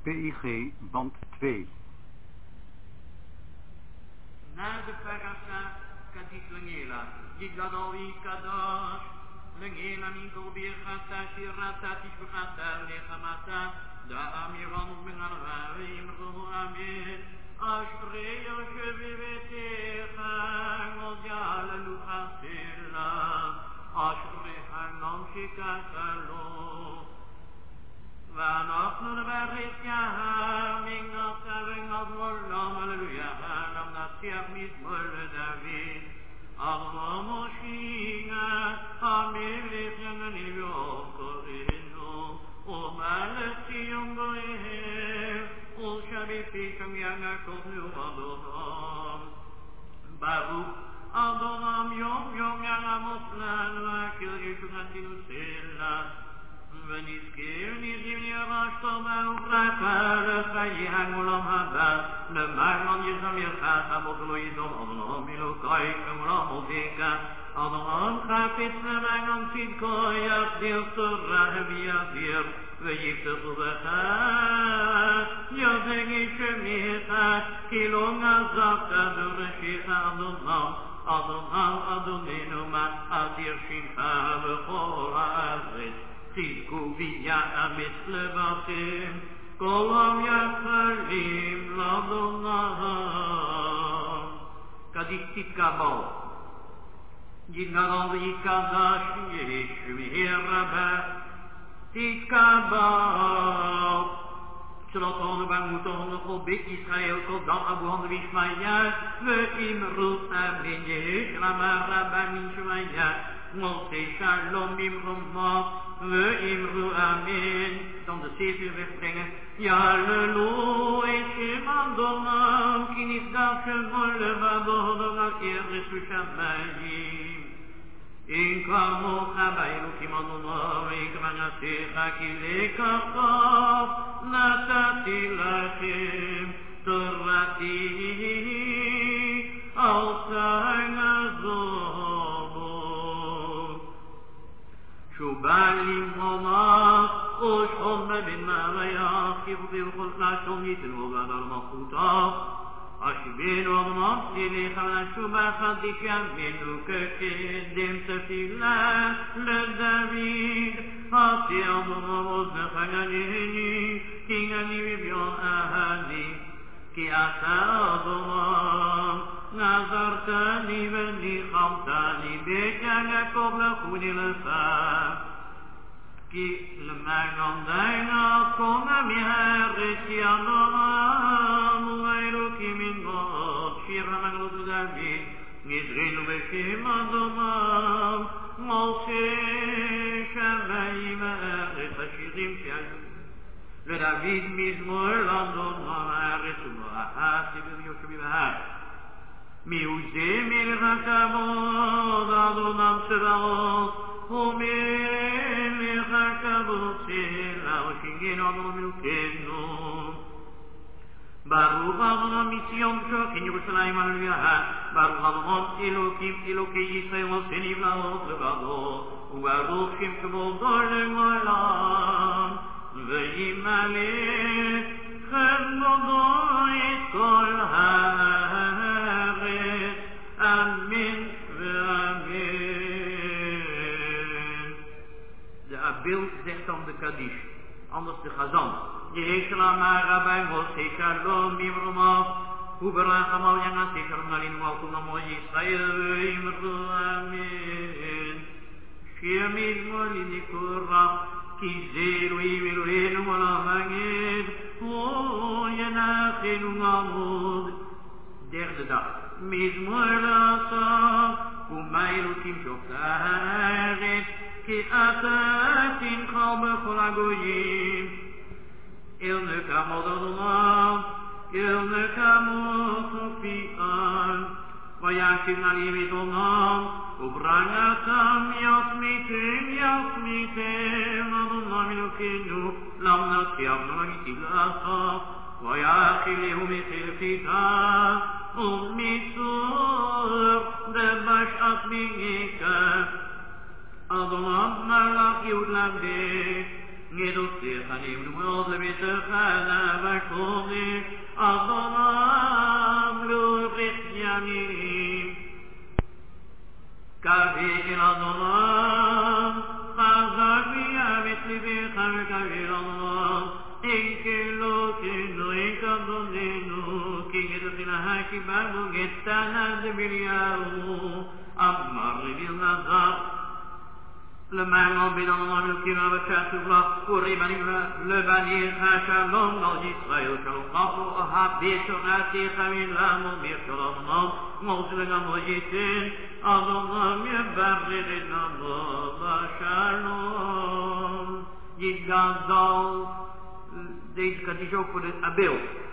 PIG, band 2. Na de parasha kadis lengela, Yigadoli kadosh, lengela minko birchata shirata tishbchata lechamata, da amiron benarvaim ruhu amin, ashrei yoshevi vetecha, modyal luchasila, ashrei hanam shikasalo. ואנחנו נברך יהר מגנתה וגנת לעולם, הללויה, נמנצח מזמור לדוד, אדוני מושיע, המלך ינני ויוקרנו, ומלך ציון גואל, ושביתי שם יעקב אדוני. ברוך אדוני יום יום יעמוד לנו, והכל ישועתנו סלה. ונזכיר נזים ירש טובה וברכה לחיי עולם הבא למען יזמרך תמות לא יזום אדוני אלוקי כעולם עובדיך אדוני חפץ למען צדקו יחדיר תורה ויחדיר ויפתח בך ידגי שמך כי לא נזבת דורשיך אדוננו מה אדיר שמך בכל הארץ צדקו ויאמץ לבכם, כולם יכולים לאדוני. קדיש תתקבל, יתגדל ויתקדש ישו ירבה, תתקבל. שלטון במותון לכל בית ישראל, כל דם אבוהן וישמעיה, ואמרו אמן ישרמה רבנים שמעיה. Molte shalom imroma, we imru amen. Dan de 7 uur wegbrengen. Ja, halleluja, Shem Adonai, ki nifdach shemol levado, na eres ushamayim. In kamocha ba'elokim Adonai, k'manasecha ki lekachot, natati lachem, torati, al ta'anazot. שבא למרומך, ושכון בבין מעלייך, כבודי וכל נשום יתנו ועד על מלכותך. אשבינו אדוני תלך ונשובך תקיימנו כקדם תפילה לדוד. עשי אדוני עוזך גנני, כי גני וביון אהדי, כי אתה אדוני. נזרתני וניחמתני בית יעקב לכוני לך כי למען דיינה קומה מהארץ ידענו האלוקים מנגוד שיר המגלות דוד נזרינו בשם אדוני מלכי שמיים הארץ השירים שעלו לדוד מזמור לאדוני הארץ ומלאכה סביב יושבי בהר מיוזי מלך הכבוד, אדונם צבאות, ומלך הכבוד סלה, ושינגנו אדוני מלכנו. ברוך אדוני מציון שוכן ירושלים הללויה, ברוך אדוני אלוקים אלוקי ישראל עושה נפלאות לבדו, וברוך שם כבודו לעולם, וימלא כבודו את כל Amen ואמן. De Abel zegt dan de Kaddish, anders de Chazan. Yeshlam Rabbi Moshe Shalom Imromah, Uberachem al Yanasi Shalom Alinu al Kulamo Yisrael Imru Amen. Shir Mizmor Linikura, Ki Zeru Imiruenu Malamaged, O Yanachenu Amud. Derde dag. מזמור לעשב, ומה אלוקים שופטת, כי אתה תנחל בכל הגויים. אל נקמות אדוני, אל נקמות סופיען, וישב נעלים אדוני, וברנתם ישמיתם, אדוני אלוקינו, למנצח ולגיתי לעשב, ויאכילהו מחלפיתה, ומצור דבשעת מגיקה, אדוני מלך יהוד למדך, Gedusich anim nu'od lebitechana v'shomni Adonam l'urich yamim Kavil Adonam Chazak v'yamet libecha v'kavil Adonam Ekelokenu ekadonenu Ki gedusina ha'kibanu Gettana d'Biryahu Amar Vilnazar Le maman bédant le kira b'chatsuvla Uribanim le banir ha'shalom Al Yisrael shalom Chafu ha'beshorati Chamin l'amon bir shalom Mozlegam l'yitin Adonam yebarrir et namo Shalom Yidgadal Deze kant is ook voor het Abel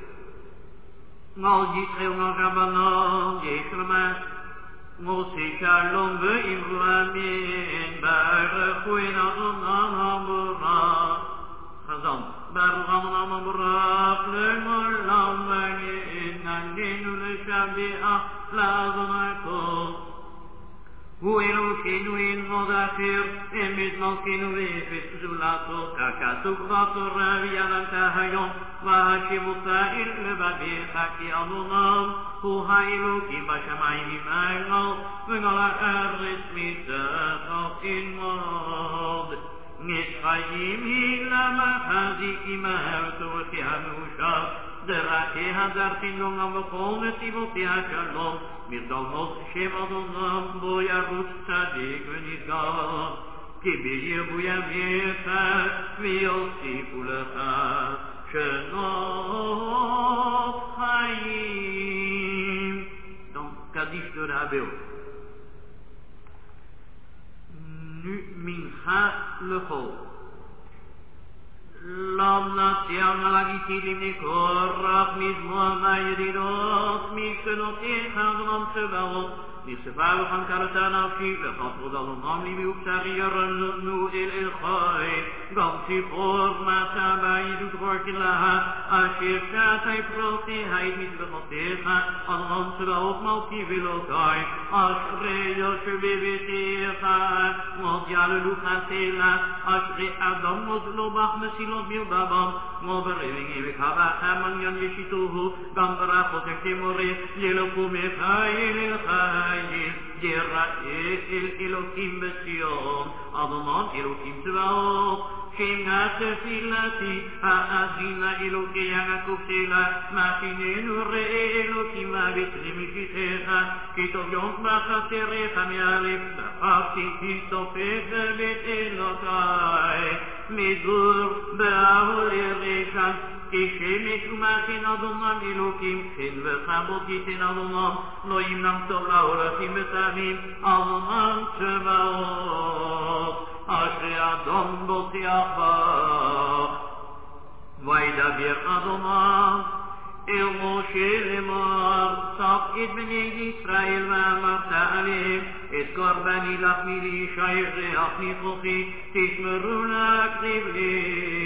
Al Yisrael nog Rabbanon Yisrael Moshe Shalom ve'imru amin Baruch in Adonam HaMorach Chazan Baruch Adonam HaMorach Le'olam v'nenanenu l'shabeach L'Adonai Tov Hu Elokeinu in mod acher Emet Malkeinu ve'efes zulato Kakasuk v'atorah v'yadanta hayom V'hashem uta'ir lebabecha ki Adonam Hu ha'elokim b'shamayim ima'elo V'gal ha'aretz mitachot ilmod Neshchayim hilama chazik ima'erto v'tia me'ushav Deracheh darchin lo gam v'chol netivotia shalom Mirdalmot Shem Adonam bo yarutz tzadik v'nidgav Ki b'yirbu yamecha v'yosifu lecha Shenot Chaim Donc, Kaddish de Rabbeau Nu mincha lechol Lam nasiam alagiti limni korach mizmoa ma'yedidot Mishenotecha Adonam Tzebaot נכספה וחנקרתה נפשי וחפרו דלונם לי מאופשרי ירנו אל חי גם ציפור מצא בעידות חורתי לה אשר שעתי פרותי היית מזבחותיך אדונם צבאות מלכי ולוקי אשרי יושב בביתך מות יעללו חסלה אשרי אדם מוזלו בך מסילות בלבבם כמו ברבינגי וקבחה מניין ישיתוהו גם ברכות כמורה ילקו מחייל אל חי Yira'el Elokim b'Tzion Adonam Elokim Tzvaot Shemna tefilati Ha'azina Elokei Yaakov Tela Machinenu re'e Elokim Ha'betri Mishitecha Kitov Yom B'chaserecha Me'alef B'chafti Tistofecha Bet Elokai Medur B'ahol Erecha כשמש ומכין אדונם אלוקים כן וחמות ייתן אדונם לא ימנם טוב להולכים ותמים אדונם צבאות אשרי אדון בוטיח בך וידבר אדונם אל משה לאמר צף את בני ישראל ואמרת עליהם את קורבני לחמי לישי ריח ניחוחי תשמרו להקריב לי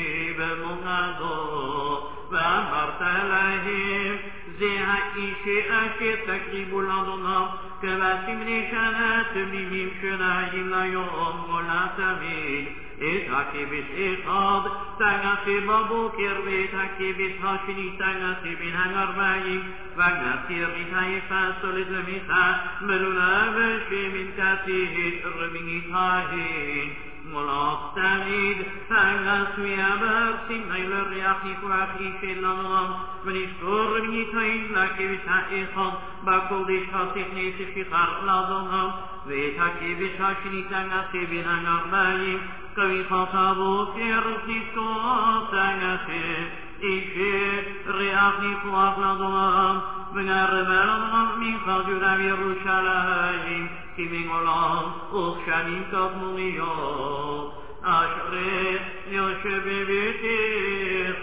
במונדו ואמרת להם זה האיש אשר תקריבו לאדונם כבסמלי שנה תמימים שניים ליום ולתמיד את הכבש אחד תגעתי בבוקר ואת הכבש השני תגעתי בין הגרביים וגעתי ריתה יפה סולת למיתה מלולה ושמן כתית רבינית ההן מולך תמיד תגעתי אברסים נאי לריח נפרח אישל לנועם ונזכור רבינית ההן לכבש האחד בקודש השכני שפיחר לאדונם ואת הכבש השני תגעתי בין הגרביים כביחת הבוקר תזכור תגעתי אישי ריח נפרח לאדונם ונרבה לאדונם מחג'ורה בירושלים כי מגולם וכשנים קדמוניות אשרי יושב בביתך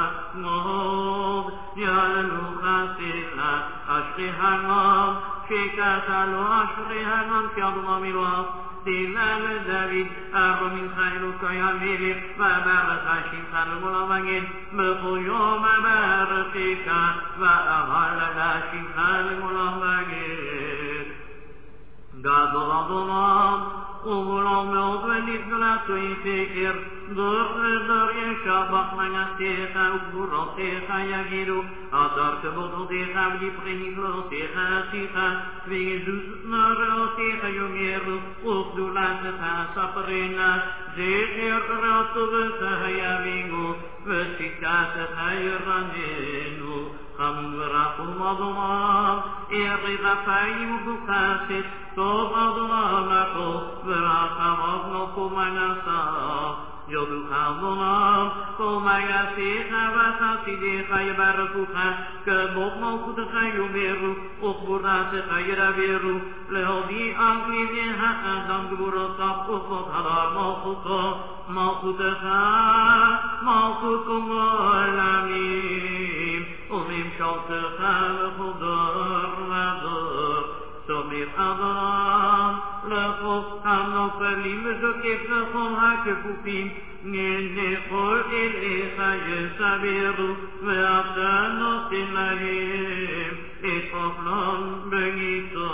מאוד יעללו חסלה אשרי הנם שקטע לו אשרי הנם כאדונם אלוהיו תהילה לדוד ארו ממך אלוקי המלך ואברך שמך לעולם הגן בכל יום אברכך ואהלך שמך לעולם הגן גדול אדונם ובלום מאוד ונתגלתו יפקר דור ישבח מנעשיך וגבורותיך יגידו, עזר כבודותיך ולפני נפלאותיך עשיך, ויזוז נוראותיך יאמרו, וגדולתך ספרנה, זכר טובך יבינו, וצדקתך ירננו. חם ורחום אדוני, ארי רפאים וחסד, טוב אדוני לכו, ורחמיו נופו מנסה. יודוך אדוני, כל מגסיך וחסידיך יברכוך, כבוד מלכותך יאמרו, וגבורתך ידברו, להודיע לבני האדם גבורותיו וכבוד הדר מלכותו, מלכותך, מלכות כל עולמים, וממשלתך לכל דור ודור. סומך אדוני לכל הנופלים וזוקף לכל הכפופים, נכל אליך יסבירו, ואתה נותן להם את אוכלם בגיסו.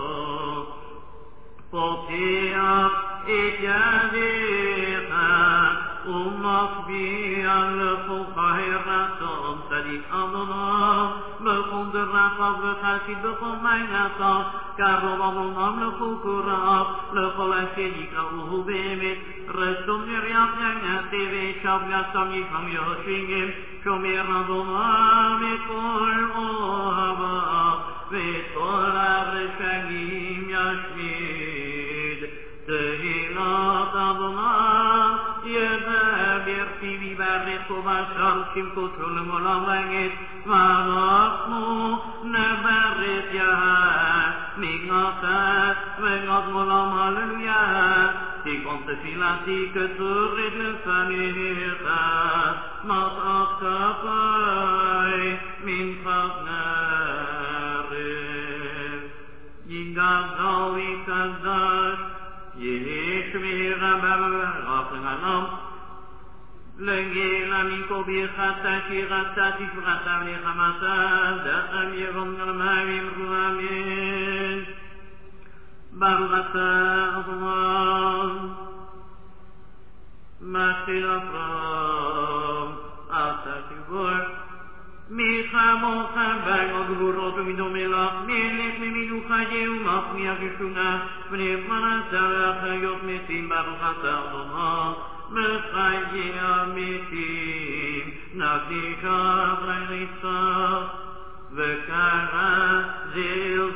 פותח את ידיך ומשביע לכל חיי רצון, צדיק אדוני בכל דרכיו וחסיד בכל מעשיו, קרוב אדוני לכל קוראיו, לכל אשר יקראוהו באמת, רצון יריח ינשא ושב יסם ישם יושיגם, שומר אדוני מכל אוהביו, ואת כל הרשעים ישמיד. תהילת אדוני ידבר פיו יברך ובשר שמקותו לעולם ועד, ואנחנו נברך יד מגנתה וגד עולם הללויה. תיקון תפילתי כתורת לפניך, נשאת כפי מנחת נערב. יגדל ויקדש ישמר ברחם עליו, לגילה מכל ברכתה שירתה תפרתה ונחמתה, דתם ירום גרמיים רועמים. ברוך אתה אדוני משל אברהם, אתה תגבור מלחמוך בעל גבורות ומדומה לך, מלך ממינו חיי ומחמיאה כשונה, ונאמרת להחיות מתים. ברוך אתה אדוני מחיי המתים, נפשך ורצה וקרא זל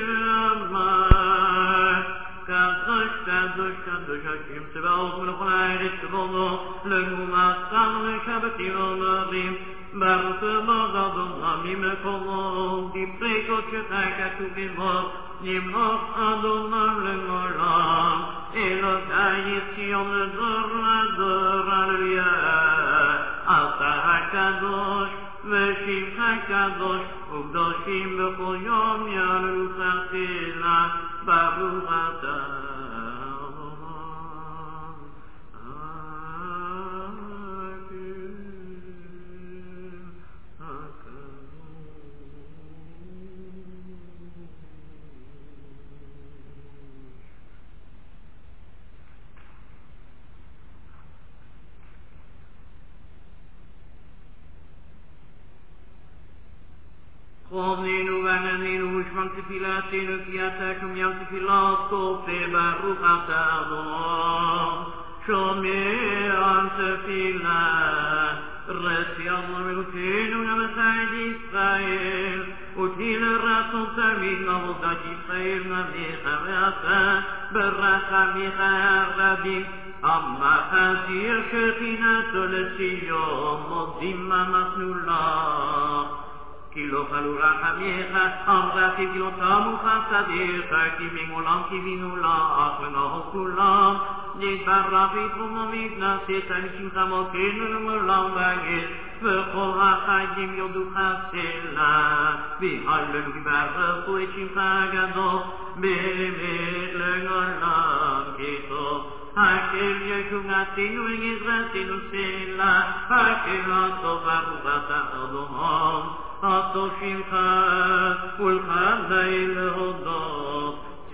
אמר, קדוש קדוש קדוש השם צבאות מלך הארץ כבודו, לגומתם ושבתים אומרים, ברוך מאוד אדוני ממקומו, דברי קודשך כתובים בו, נמלוך אדוני לעולם, אלוקי ציון לדור ודור הללויה. אתה הקדוש ושמך קדוש, וקדושים בכל יום יעלו תחילה. ברוך אתה חוננו ועננו ושמם תפילתנו כי אתה שומע תפילת כופה. ברוך אתה אדוני שומע תפילה, רצינו מלכנו נמצאת ישראל, ותהי לרצון תמיד מעבודת ישראל נביך, ואתה ברחמיך הרבים המחזיר שכינתו לציון, מודים אנחנו לך. כי לא חלו רחמיך, אמרתי כי לא תמו חסדיך, כי מעולם קיווינו לך ונאהב כולם. נתברך ויתרום ומתנשאת על שמך מלכנו לעולם ועד, וכל החיים יודוך סלה, והללו ויברכו את שמך הגדול, באמת לעולם כטוב. הקל ישועתנו וגזרתנו סלה, הקל הטוב ברוך אתה אדוני. הטוב שמך ולך די להודות,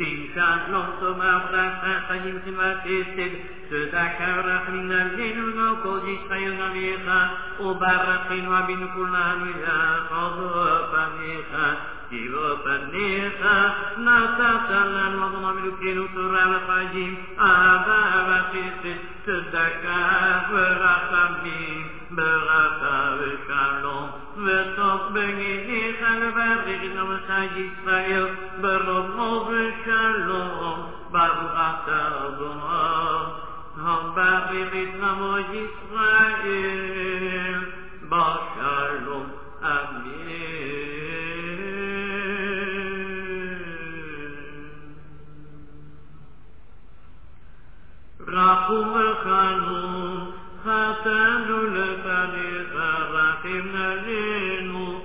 שים שלום תאמר ברכה חיים חנוות חסד צדקה ורחמים עלינו כל ישראל נביך וברכנו אבינו כולנו יחד פניך כי בפניך נתת לנו אדוני מלוכנו תורה וחיים אהבה וחסד צדקה ורחמים ברכה ושלום וטוב בגיניך לברך את עמך ישראל ברוב ושלום ברוך אתה אדוני הברך את עמו ישראל בשלום אמן. רחום וחנון חטאנו לפניך רחם עלינו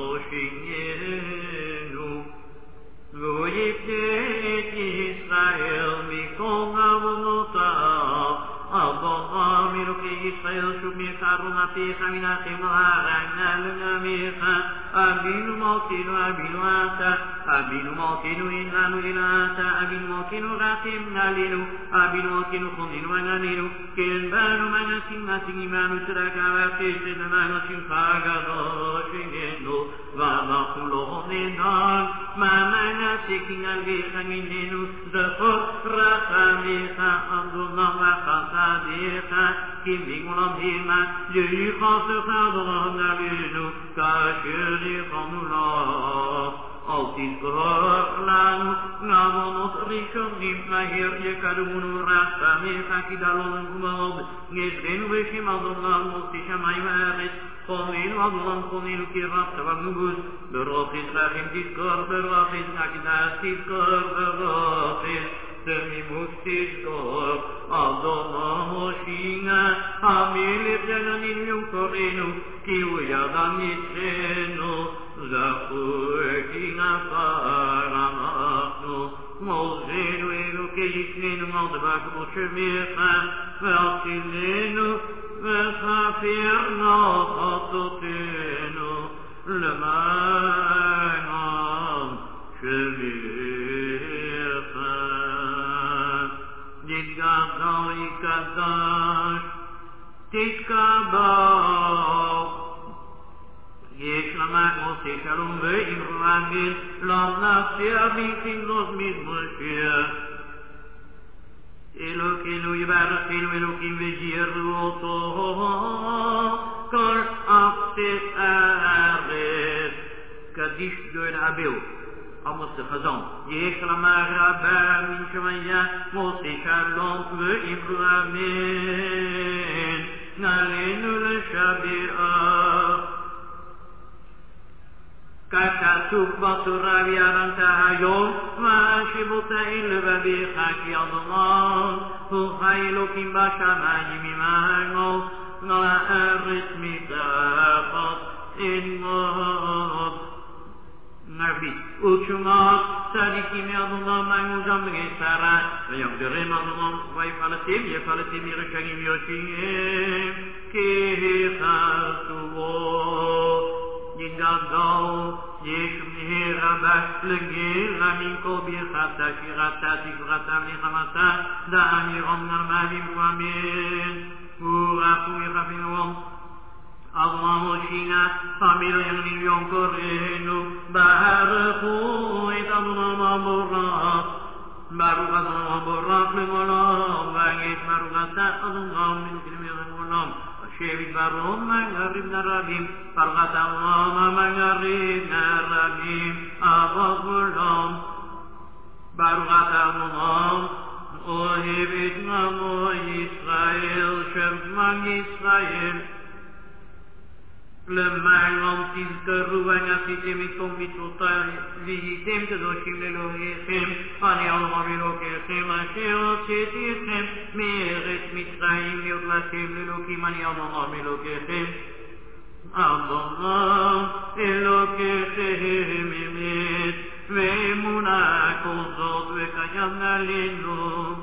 והושיענו ויפדה את ישראל מכל עוונותיו אדוני אלוקי ישראל שוב מפרום אפיך מנחם הרענה לנעמך אבינו מלכנו אבינו אתה אבינו מלכנו אילנו אילתה אבינו מלכנו רחם עלינו אבינו מלכנו חוננו עננו כן בנו מנסים עמנו צדקה וחסד למען שמך הגדול שגנו ואנחנו לא נדע מה מנסיקים עליך ממנו זכור רחמך אדוני וחסדיך כי מגולם המה יכעסך אדוני עלינו כאשר יכולנו לך אל תזכור לנו עוונות ראשונים מהר יקדמונו רחמך כי דלנו מאוד נזרנו בשם אדוני מוציא שמיים וארץ חוננו אדוני חוננו כי רב סבבנו בוז ברוכס רחם תזכור ברוכס הקדש תזכור ברוכס תמימות תזכור אדוני מושיע המלך גננינו יום קוראנו כי הוא ידם יצרנו זכור כי נפל אנחנו מוזנו אלוקי ישננו על דבר כמו שמך והצילנו וכפרנו חטאותינו למען שמך נתגדל יקדש תתקבל יש למך עושה שלום ואמרו אמן לנפשי אביכם לא מתמשיח אלוקינו יברכנו אלוקים ויראו אותו כל ארצי הארץ קדיש גוין אביו עמוס החזון יש למך רבה מן שמיה עושה שלום ואמרו אמן נעלינו לשביעה ככתוב בתורה וירנת היום והשיבותיהם לבביך כי אדוני הוא האלוקים בשמיים ממנו ולארץ מתחת עמו נביא ותשומת צדיקים מאדוני מימודם בגסרה ויגדרם אדוני ויפלטים ירשעים יושיעם כי כתובו יגדל ישו מהרבה לגילה מכל ברכתה שירתה תקברתה ונחמתה דעם ירום נרמלים ואמן ורחו יחפנו אדוני מושיע המילואים יום קוראנו ברכו את אדוני מבורך ברוך אדוני מבורך לעולם ויש ברוך אתה אדוני מלכנו לעולם שבט ברום מגריב נרבים פרחת העולם מגריב נרבים אבות עולם ברוכת העולם אוהב את עמו ישראל שמם ישראל למען תזכרו ועשיתם את כל מצוותיי והייתם קדושים לאלוהיכם אני אדוני אלוהיכם אשר הוצאתיכם מארץ מצרים להיות לכם לאלוהים אני אדוני אלוהיכם אדוני אלוהיכם אמת ואמונה כל זאת וקיים עלינו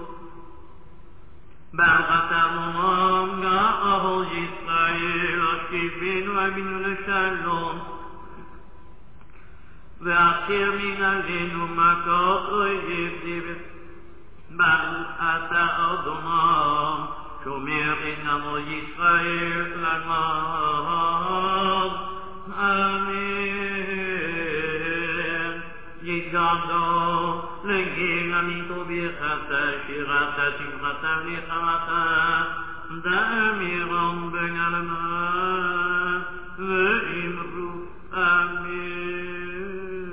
ברכת אדוני גאל ישראל השיבנו אבינו לשלום והסיר מן עלינו מכות אויב דיבר. ברוך אתה אדוני, שומר את עמו ישראל לעד. אמן. יתגדל לגיל עמיתו ברכתה, שירתה שמחתה ונחמתה, דמירם בגלמה, ואמרו אמן.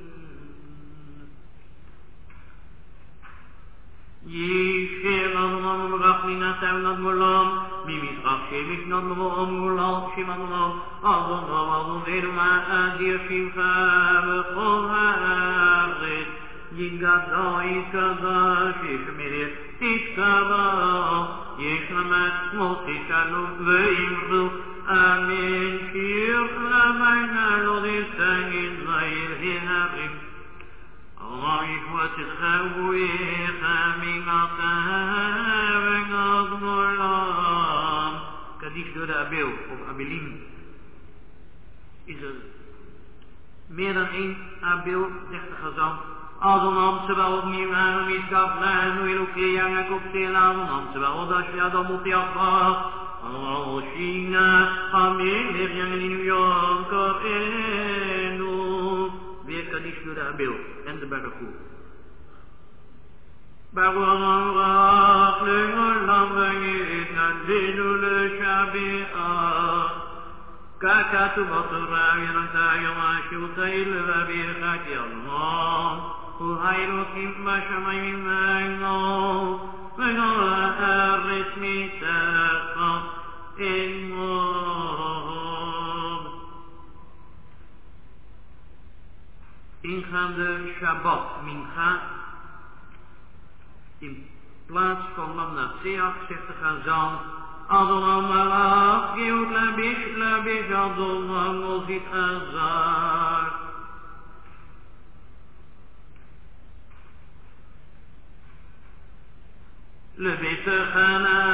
ישב אדוני מברך מנתה ונד מולם, ממזרח שמש נד מולם מולם שמד מולם, אדוני אדיר שמך בכל הארץ. יתגדל יתקדש ישמר תתקבע, ישלמת מות תשאלו ואמרו אמן. שיר לבנה לא תסתגד לעיר ההרים, Allah ישבתך ובויך מגעתה וגד מולם. Kaddish door de Abel of Abelim is er meer dan één Abel, zegt de gezang. Adonam Tsebaot Mimanu Miskaflanu Elokei Yaakov Sela, Adonam Tsebaot Asher Adam Motiachach, Allah Oshina Hamelech Yangelinu Yom Korenu. Weer Kaddish door de Abel en de Barakul. Baruch Rach Le'olam V'yitnadenu L'Shabi'ah. ככתוב בתורה ונמצא יום השבתות לברכת אלוהים, הוא האלוקים בשמיים ומעלה, וכל הארץ מתחת עמו. Ingaande Shabbat, Mincha, in plaats van Mamnatseach, zegt de Chazan, Adonam Malach, Geut Labish, Adonam Mozit Azar. לבית חנה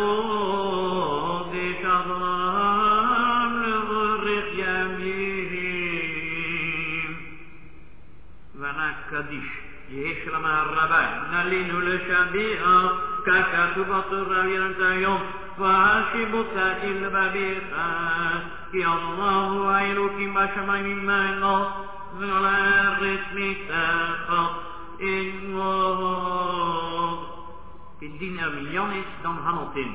וקודש אדוני לברך ימים. ונק קדיש יש לומר רבי נלינו לשביע ככתוב בתורה ונמצא היום והשיבותה אל בביך כי אלוהים הוא האלוקים בשמיים ממעלה ועל הארץ מתחת עמו. Indien er miljoen is, dan Hamilton.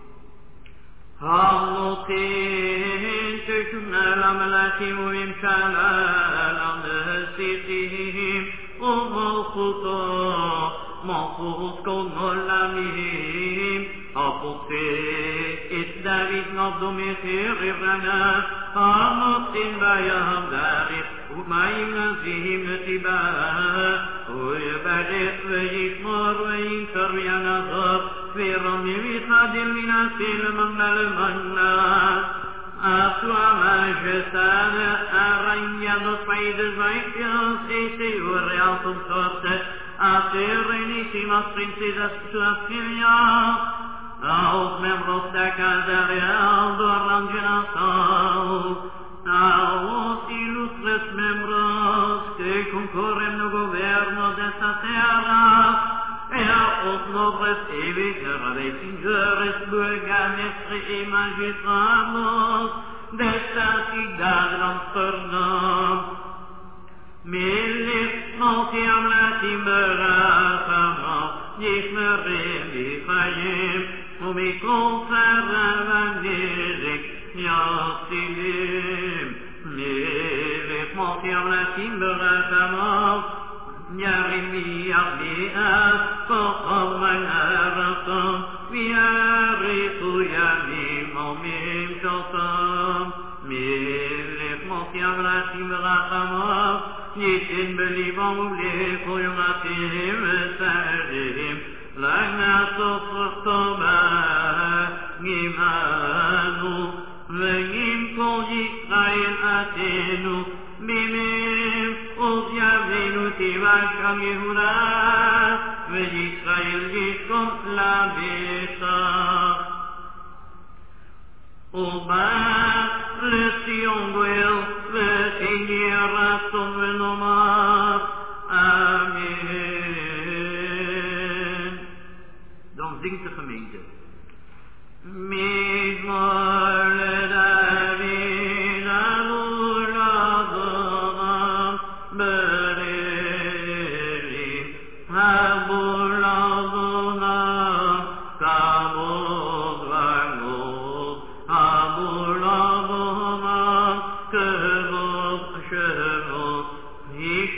Hamilton, tussen Lamelachim וממשלה, לנסיכים ומלכותו, מלכות כל עולמים, הפוצץ את דוד נבדו מחרב רנה, המוצאים בים דרך, ומים נזיהם נתיבה, ויברך וישמור וינקר וינזר, ורמי ויחדל וינסיל מנה למנה. A sua majestade arranha dos países baixos e seu real consorte, a sereníssimas princesas suas filhas, aos membros da casa real do Orlando Natal, aos ilustres membros que concorrem no governo desta terra, e aos nobres e verdadeiros senhores, burgomestres e magistrados desta cidade de Amsterdam. Melech Malti Amlatim Berachama, Yishmerim Yifayim, Umikol Saravanerek Yasilim. Melech Malti Amlatim Berachama, Yarimi Abdi'ah, Kochal Manaratam, Viarichu Yamim Omim Shotam. Melech Malti Amlatim Berachama, Yishin Belibam Ulecho Yomatim Esarim, Lagna Sofrtoma Gimanu, Vegim Kol Yisrael Atenu, Bimim Uz Yavinu Tivasham Yehuda, V'Yisrael Yishkom Labeshach. Uba L'Sion Goel, V'Tingi Ratzon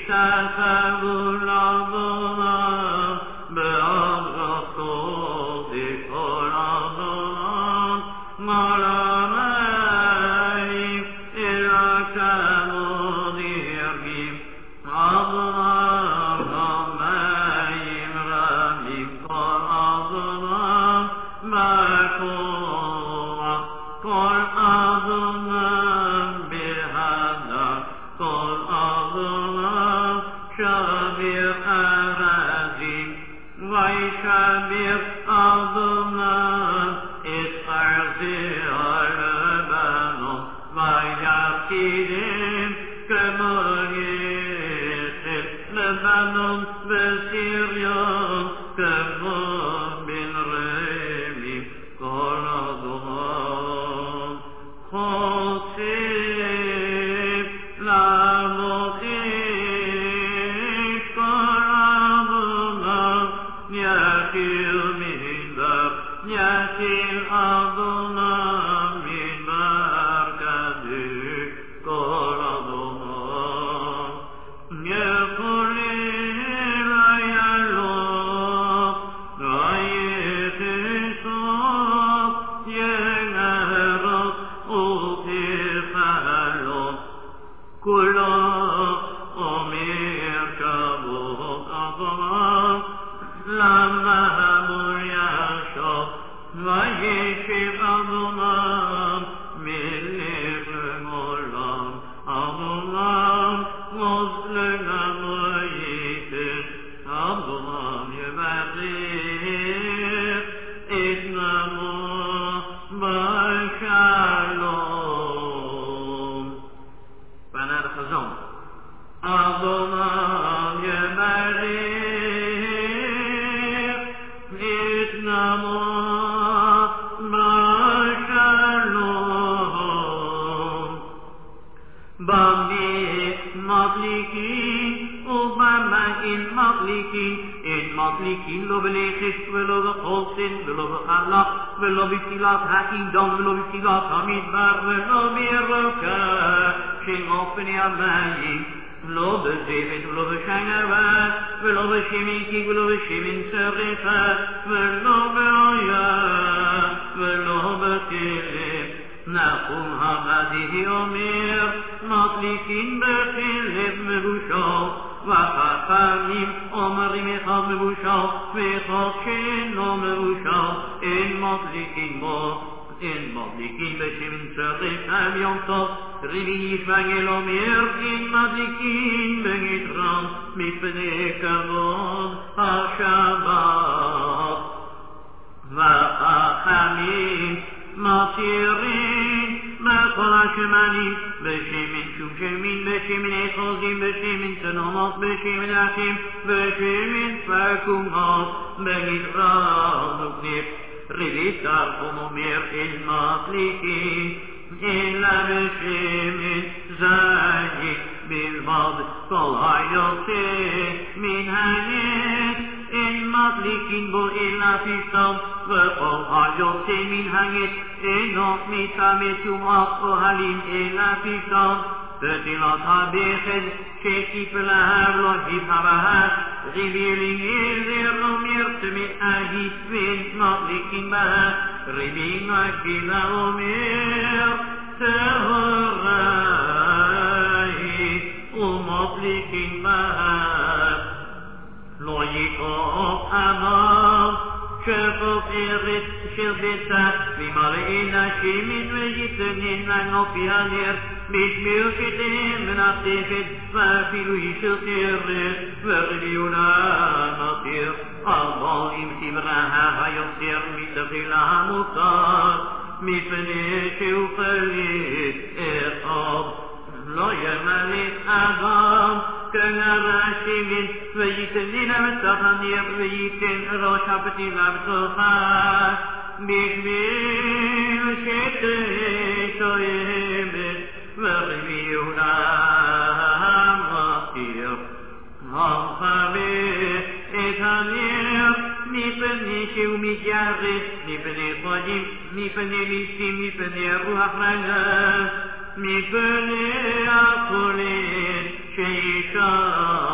מפני החולין שישע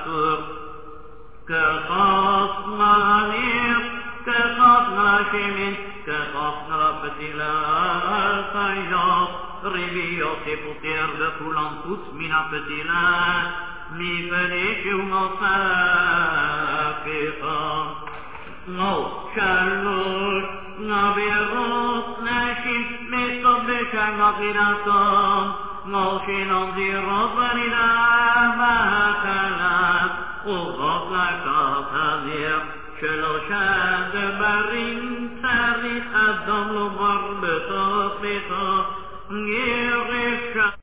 Asur. Kechas Nalir, Kechas Nalshemin, Kechas Nalapetila, Sayas, Ribiot et Poter de Poulan Pouts Minapetila, Mi Fenechum Osafifa. No, Shalosh, Navirot, Nashim, Mesob Beshang Nagiratom, No Shinon Zirot Vanida, Mahakalat, Uvot Lakat Hazir, Shelosha de Barim, Tzarit Adam Lomar Betot Betot, Yeresh